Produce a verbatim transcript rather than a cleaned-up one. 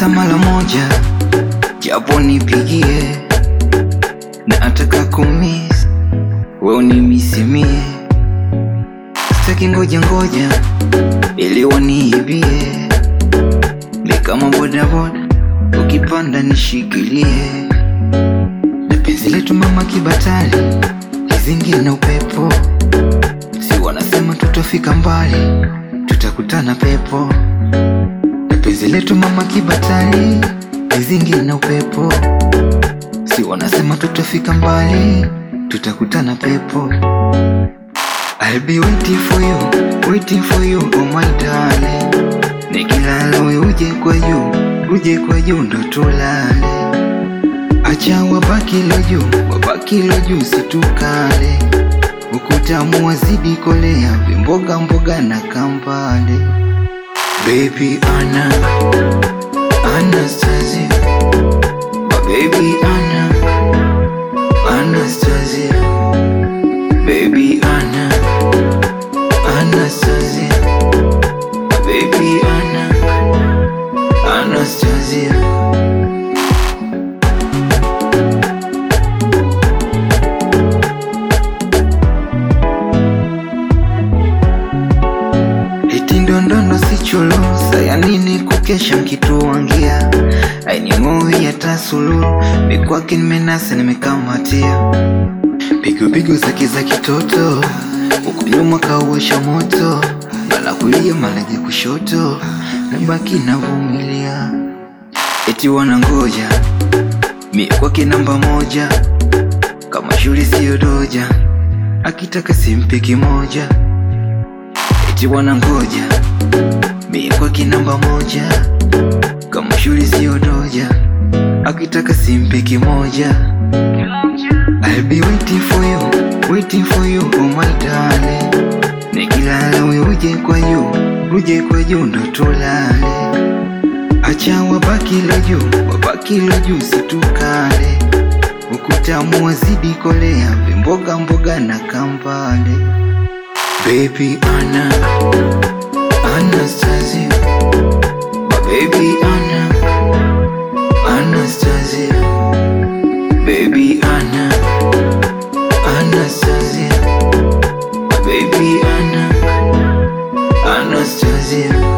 hata mara moja, japo nipigie. Nataka kumiss wewe unimisimie, sitaki ngoja ngoja ili waniibie. Ni kama boda boda ukipanda nishikilie, na penzi letu mama kibatali lizingi na upepo. Si wanasema tutafika mbali, tutakutana pepo. Na penzi letu mama kibatali lizingi na upepo. Si wanasema tutafika mbali, tutakutana pepo. I'll be waiting for you, waiting for you, oh my darling. Nikilala we uje kwa juu, uje kwa juu ndo tulale. Acha wabaki lo juu, wabaki lo juu situkale. Ukutamu wazidi kolea, vimboga mboga na kampale. Baby Anna, Anastasia, my baby Anna, Anastasia, baby Anna, Anastasia, my baby Anna, Anastasia. Ndondondo si cholo, saya nini kukesha mkituangia. Ainingoi ya tasulu, mikwake nimenasa nimekamatia. Pigo pigo zake za kitoto, huku nyuma kauwasha moto. Mala kulia malaje kushoto, nabaki navumilia. Eti wanangoja, mikwake namba moja. Kama shule siyo doja, akitaka simpe kimoja. Eti wanangoja, mi kwake namba moja. Kama shule siyo doja, akitaka simpe kimoja. I'll be waiting for you, waiting for you, oh my darling. Nikilala we uje kwa juu, uje kwa juu ndo tulale. Acha wabaki lo juu, wabaki lo juu situkale. Ukutamu wazidi kolea, vimboga mboga na kampale. Baby Anna, Anastasia, my baby Anna, Anastasia, baby Anna, Anastasia, my baby Anna, Anastasia.